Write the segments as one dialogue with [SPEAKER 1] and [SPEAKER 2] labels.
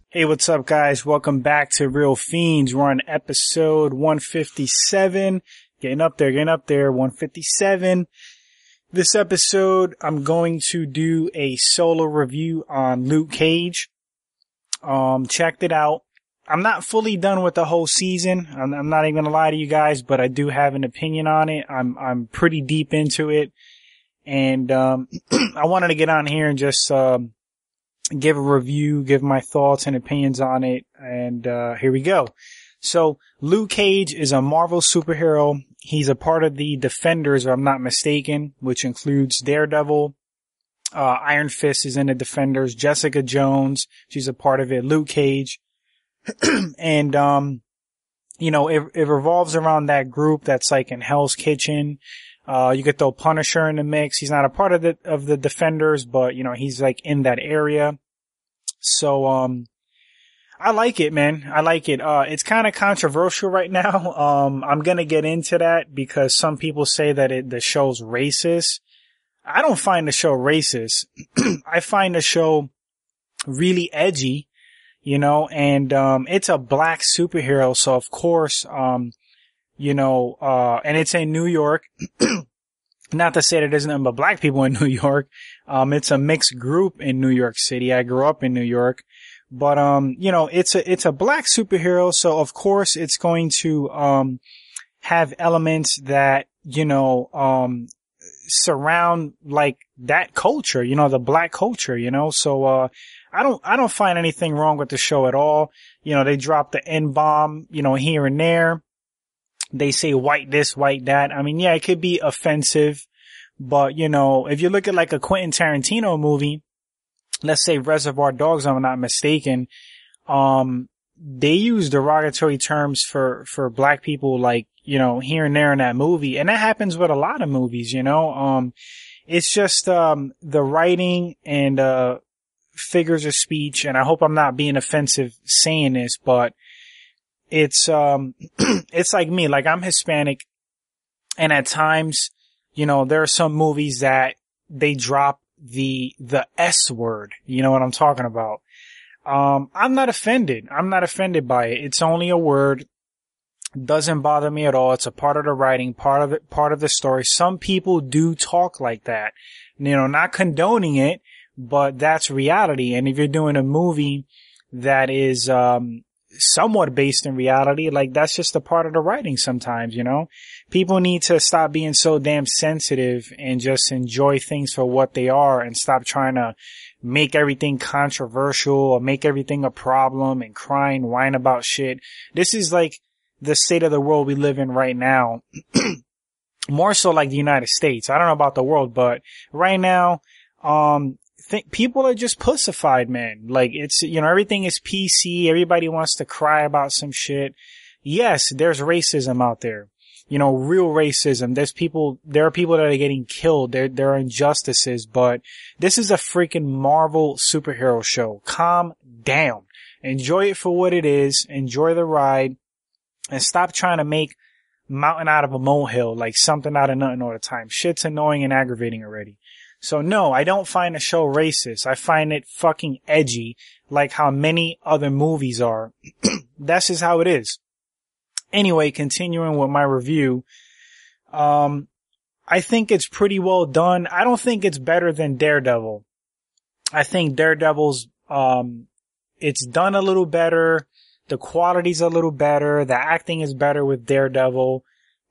[SPEAKER 1] Hey, what's up, guys? Welcome back to Real Fiends. We're on episode 157. Getting up there, 157. This episode, I'm going to do a solo review on Luke Cage. Checked it out. I'm not fully done with the whole season. I'm not even gonna lie to you guys, but I do have an opinion on it. I'm pretty deep into it. And, I wanted to get on here and just, give a review, give my thoughts and opinions on it, and here we go. So, Luke Cage is a Marvel superhero. He's a part of the Defenders, if I'm not mistaken, which includes Daredevil. Iron Fist is in the Defenders. Jessica Jones, she's a part of it. Luke Cage. And, it revolves around that group that's like in Hell's Kitchen. You could throw Punisher in the mix. He's not a part of the Defenders, but, he's like in that area. So, I like it, man. I like it. It's kind of controversial right now. I'm gonna get into that because some people say that the show's racist. I don't find the show racist. I find the show really edgy, and, it's a black superhero. So of course, and it's in New York. Not to say that there's nothing but black people in New York. It's a mixed group in New York City. I grew up in New York, but, it's a black superhero. So of course it's going to, have elements that, surround like that culture, the black culture, so, I don't find anything wrong with the show at all. They drop the N-bomb, here and there. They say white this, white that. I mean, yeah, it could be offensive, but if you look at like a Quentin Tarantino movie, let's say Reservoir Dogs, if I'm not mistaken, they use derogatory terms for black people, like, here and there in that movie. And that happens with a lot of movies, it's just, the writing and, figures of speech. And I hope I'm not being offensive saying this, but it's it's like me, like I'm Hispanic, and at times, there are some movies that they drop the S word, you know what I'm talking about. I'm not offended. I'm not offended by it. It's only a word. Doesn't bother me at all. It's a part of the writing, part of the story. Some people do talk like that, not condoning it, but that's reality. And if you're doing a movie that is, somewhat based in reality, like that's just a part of the writing sometimes, people need to stop being so damn sensitive and just enjoy things for what they are and stop trying to make everything controversial or make everything a problem and crying, whine about shit. This is like the state of the world we live in right now. More so like the United States. I don't know about the world, but right now, people are just pussified, man. Like it's, everything is PC. Everybody wants to cry about some shit. Yes, there's racism out there. Real racism. There are people that are getting killed. There are injustices, but this is a freaking Marvel superhero show. Calm down. Enjoy it for what it is. Enjoy the ride and stop trying to make mountain out of a molehill, like something out of nothing all the time. Shit's annoying and aggravating already. So no, I don't find the show racist. I find it fucking edgy, like how many other movies are. That's just how it is. Anyway, continuing with my review, I think it's pretty well done. I don't think it's better than Daredevil. I think Daredevil's, it's done a little better. The quality's a little better. The acting is better with Daredevil.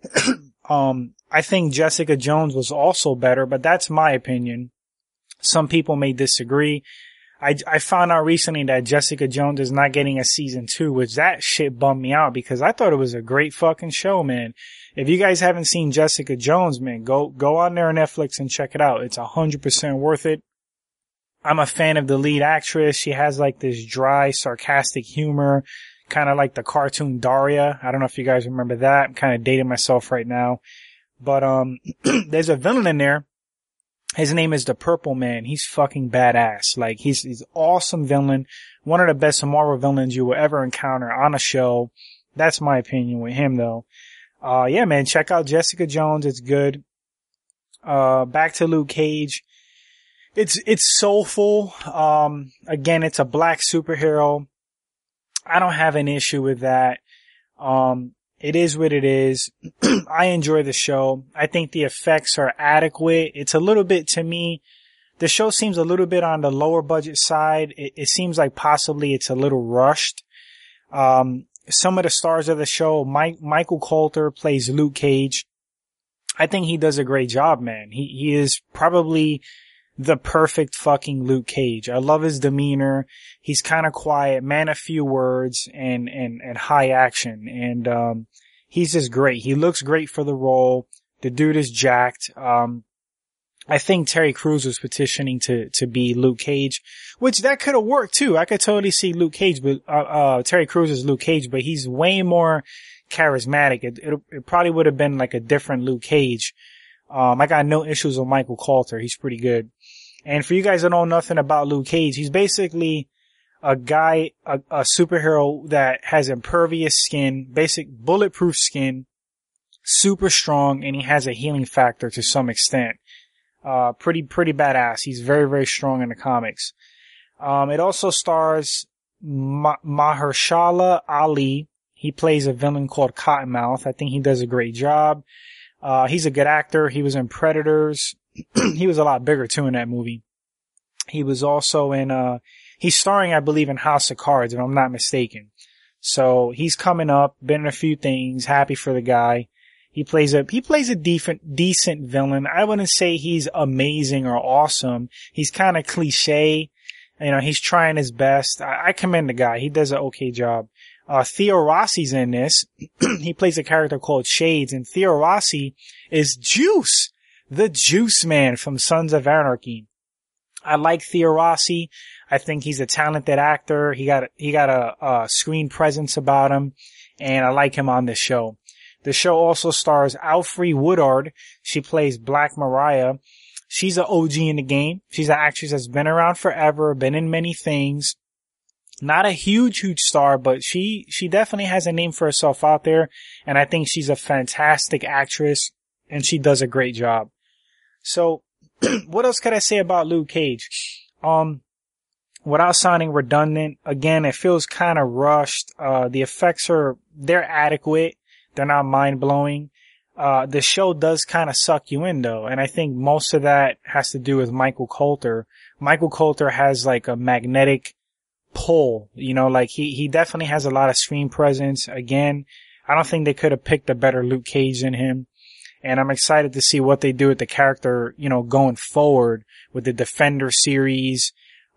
[SPEAKER 1] I think Jessica Jones was also better, but that's my opinion. Some people may disagree. I found out recently that Jessica Jones is not getting a season 2, which that shit bummed me out because I thought it was a great fucking show, man. If you guys haven't seen Jessica Jones, man, go on there on Netflix and check it out. It's 100% worth it. I'm a fan of the lead actress. She has like this dry, sarcastic humor, kind of like the cartoon Daria. I don't know if you guys remember that. I'm kind of dating myself right now. But, there's a villain in there. His name is the Purple Man. He's fucking badass. Like, he's awesome villain. One of the best Marvel villains you will ever encounter on a show. That's my opinion with him, though. Yeah, man, check out Jessica Jones. It's good. Back to Luke Cage. It's soulful. Again, it's a black superhero. I don't have an issue with that. It is what it is. I enjoy the show. I think the effects are adequate. It's a little bit, to me, the show seems a little bit on the lower budget side. It seems like possibly it's a little rushed. Some of the stars of the show, Michael Colter plays Luke Cage. I think he does a great job, man. He is probably the perfect fucking Luke Cage. I love his demeanor. He's kind of quiet, man of few words, and high action. And, he's just great. He looks great for the role. The dude is jacked. I think Terry Crews was petitioning to be Luke Cage, which that could have worked too. I could totally see Luke Cage, but, Terry Crews is Luke Cage, but he's way more charismatic. It probably would have been like a different Luke Cage. I got no issues with Michael Colter. He's pretty good. And for you guys that know nothing about Luke Cage, he's basically a guy, a superhero that has impervious skin, basic bulletproof skin, super strong, and he has a healing factor to some extent. Pretty badass. He's very, very strong in the comics. It also stars Mahershala Ali. He plays a villain called Cottonmouth. I think he does a great job. He's a good actor. He was in Predators. He was a lot bigger too in that movie. He was also in, he's starring, I believe, in House of Cards, if I'm not mistaken. So he's coming up, been in a few things, happy for the guy. He plays a decent villain. I wouldn't say he's amazing or awesome. He's kind of cliche. You know, he's trying his best. I commend the guy. He does an okay job. Theo Rossi's in this. He plays a character called Shades, and Theo Rossi is Juice, the Juice Man from Sons of Anarchy. I like Theo Rossi. I think he's a talented actor. He got a screen presence about him, and I like him on this show. The show also stars Alfre Woodard. She plays Black Mariah. She's an OG in the game. She's an actress that's been around forever, been in many things. Not a huge star, but she definitely has a name for herself out there. And I think she's a fantastic actress, and she does a great job. So, what else could I say about Luke Cage? Without sounding redundant, again, it feels kind of rushed. The effects they're adequate. They're not mind-blowing. The show does kind of suck you in though, and I think most of that has to do with Michael Colter. Michael Colter has like a magnetic pull, you know, like he definitely has a lot of screen presence. Again, I don't think they could have picked a better Luke Cage than him. And I'm excited to see what they do with the character, you know, going forward with the Defender series,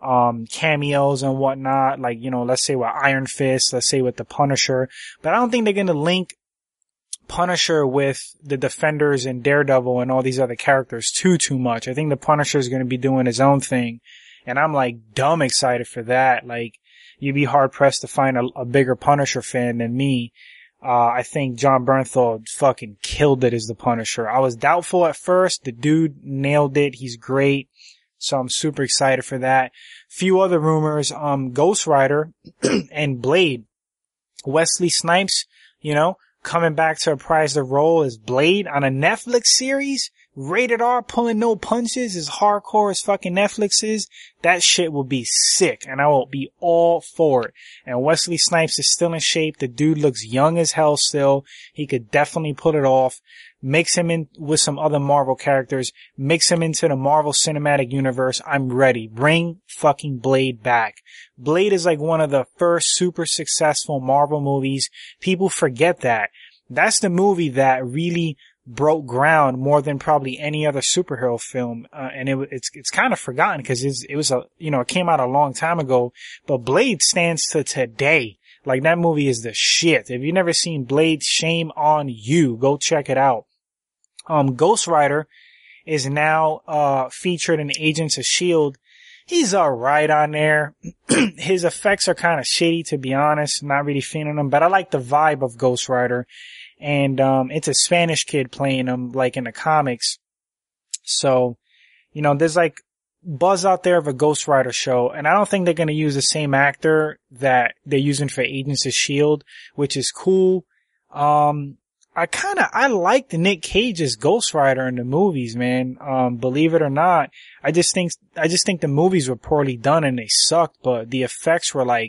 [SPEAKER 1] cameos and whatnot. Like, you know, let's say with Iron Fist, let's say with the Punisher. But I don't think they're going to link Punisher with the Defenders and Daredevil and all these other characters too much. I think the Punisher is going to be doing his own thing. And I'm like dumb excited for that. Like, you'd be hard pressed to find a bigger Punisher fan than me. I think Jon Bernthal fucking killed it as the Punisher. I was doubtful at first. The dude nailed it. He's great. So I'm super excited for that. Few other rumors, Ghost Rider and Blade. Wesley Snipes, you know, coming back to reprise the role as Blade on a Netflix series. Rated R, pulling no punches, as hardcore as fucking Netflix is. That shit will be sick, and I will be all for it. And Wesley Snipes is still in shape. The dude looks young as hell still. He could definitely pull it off. Mix him in with some other Marvel characters. Mix him into the Marvel Cinematic Universe. I'm ready. Bring fucking Blade back. Blade is like one of the first super successful Marvel movies. People forget that. That's the movie that really broke ground more than probably any other superhero film. And it's kind of forgotten because it came out a long time ago, but Blade stands to today. Like, that movie is the shit. If you've never seen Blade, shame on you. Go check it out. Ghost Rider is now, featured in Agents of S.H.I.E.L.D. He's alright on there. His effects are kind of shitty, to be honest. Not really feeling them, but I like the vibe of Ghost Rider. And, it's a Spanish kid playing him, like in the comics. So, you know, there's like buzz out there of a Ghost Rider show, and I don't think they're gonna use the same actor that they're using for Agents of S.H.I.E.L.D., which is cool. I liked Nick Cage's Ghost Rider in the movies, man. Believe it or not. I just think the movies were poorly done and they sucked, but the effects were like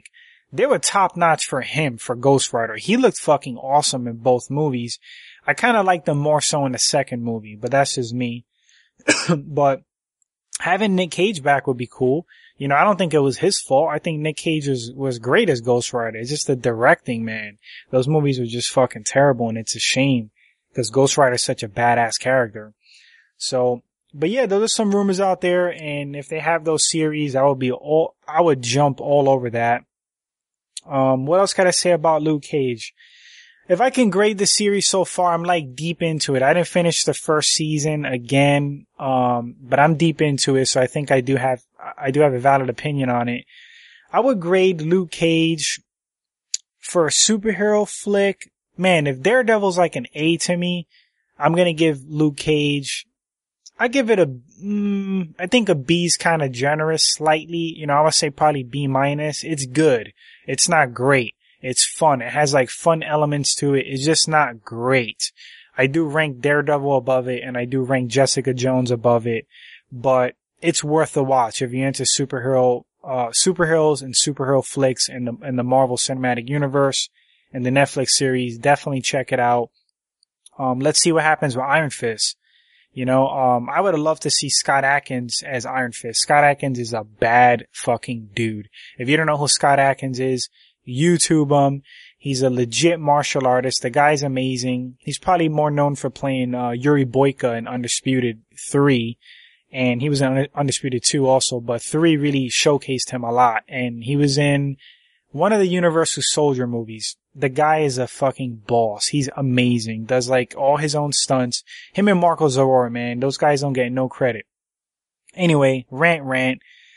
[SPEAKER 1] they were top notch for him, for Ghost Rider. He looked fucking awesome in both movies. I kind of liked him more so in the second movie, but that's just me. But having Nick Cage back would be cool. You know, I don't think it was his fault. I think Nick Cage was great as Ghost Rider. It's just the directing, man. Those movies were just fucking terrible, and it's a shame because Ghost Rider is such a badass character. So, but yeah, those are some rumors out there, and if they have those series, I would jump all over that. What else can I say about Luke Cage? If I can grade the series so far, I'm like deep into it. I didn't finish the first season again, but I'm deep into it, so I think I do have a valid opinion on it. I would grade Luke Cage for a superhero flick. Man, if Daredevil's like an A to me, I'm gonna give Luke Cage, I give it I think a B's kind of generous slightly. You know, I would say probably B-. It's good. It's not great. It's fun. It has like fun elements to it. It's just not great. I do rank Daredevil above it, and I do rank Jessica Jones above it, but it's worth the watch if you're into superheroes and superhero flicks in the Marvel Cinematic Universe and the Netflix series. Definitely check it out. Let's see what happens with Iron Fist. You know, I would have loved to see Scott Adkins as Iron Fist. Scott Adkins is a bad fucking dude. If you don't know who Scott Adkins is, YouTube him. He's a legit martial artist. The guy's amazing. He's probably more known for playing Yuri Boyka in Undisputed 3. And he was in Undisputed 2 also, but 3 really showcased him a lot. And he was in one of the Universal Soldier movies. The guy is a fucking boss. He's amazing. Does like all his own stunts. Him and Marco Zaror, man. Those guys don't get no credit. Anyway, rant.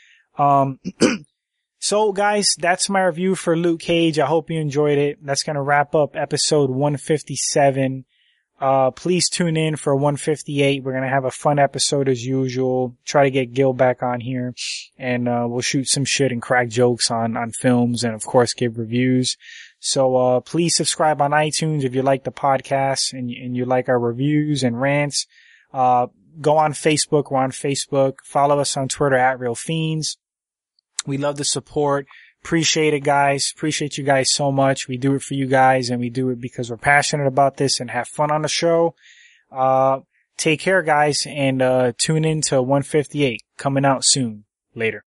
[SPEAKER 1] So guys, that's my review for Luke Cage. I hope you enjoyed it. That's going to wrap up episode 157. Please tune in for 158. We're going to have a fun episode as usual. Try to get Gil back on here, and we'll shoot some shit and crack jokes on films, and of course give reviews. So please subscribe on iTunes if you like the podcast and you like our reviews and rants. Go on Facebook. We're on Facebook. Follow us on Twitter @RealFiends. We love the support. Appreciate it, guys. Appreciate you guys so much. We do it for you guys, and we do it because we're passionate about this and have fun on the show. Take care, guys, and tune in to 158 coming out soon. Later.